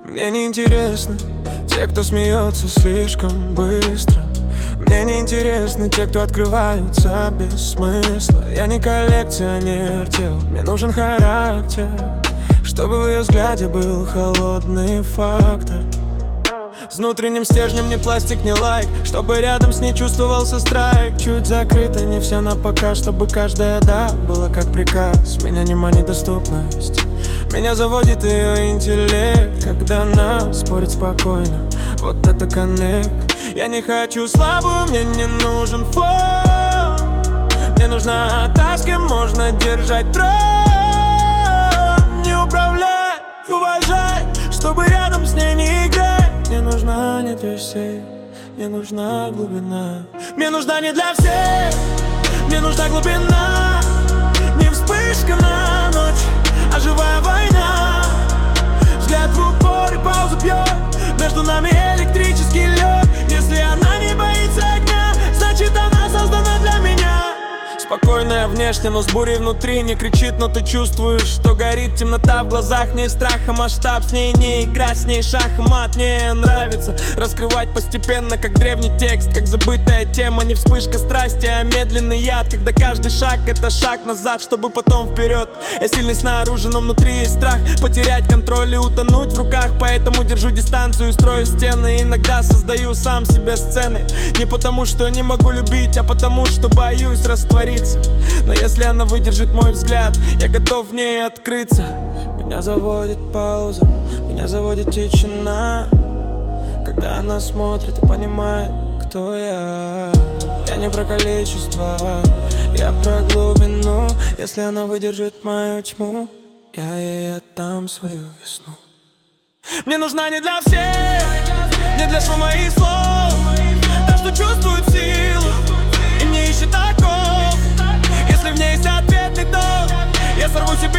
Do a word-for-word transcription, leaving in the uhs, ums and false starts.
Мне не интересны те, кто смеется слишком быстро. Мне не интересны те, кто открываются без смысла. Я не коллекционер тел, мне нужен характер, чтобы в ее взгляде был холодный фактор. С внутренним стержнем, не пластик, не лайк, чтобы рядом с ней чувствовался страйк. Чуть закрыто, не все на пока, чтобы каждая «да» была как приказ. Меня не манит доступность, меня заводит ее интеллект, когда она спорит спокойно, вот это коннект. Я не хочу слабую, мне не нужен фон. Мне нужна та, с кем можно держать трон. Не управляй, уважай, чтобы рядом с ней не играть. Мне нужна не для всех, мне нужна глубина. Мне нужна не для всех, мне нужна глубина. Не вспышка на ночь, а живая война. Взгляд в упор и паузу пьет, между нами электрический лед. Если она не боится огня, значит она создана для меня. Спокойная внешне, но с бурей внутри. Не кричит, но ты чувствуешь, что горит темнота в глазах. Не страх, а масштаб, с ней не игра, с ней шах и мат. Мне нравится раскрывать постепенно, как древний текст, как забытая тема. Не вспышка страсти, а медленный яд, когда каждый шаг — это шаг назад, чтобы потом вперед. Я сильный снаружи, но внутри есть страх потерять контроль и утонуть в руках. Поэтому держу дистанцию, строю стены. Иногда создаю сам себе сцены. Не потому, что не могу любить, а потому, что боюсь раствориться. Но если она выдержит мой взгляд, я готов в ней открыться. Меня заводит пауза, меня заводит тишина, когда она смотрит и понимает, кто я. Я не про количество, я про глубину. Если она выдержит мою тьму, я ей отдам свою весну. Мне нужна не для всех, не для шума и слов, та, что чувствует силу и не ищет оков. Если в ней есть ответный долг, я сорву себе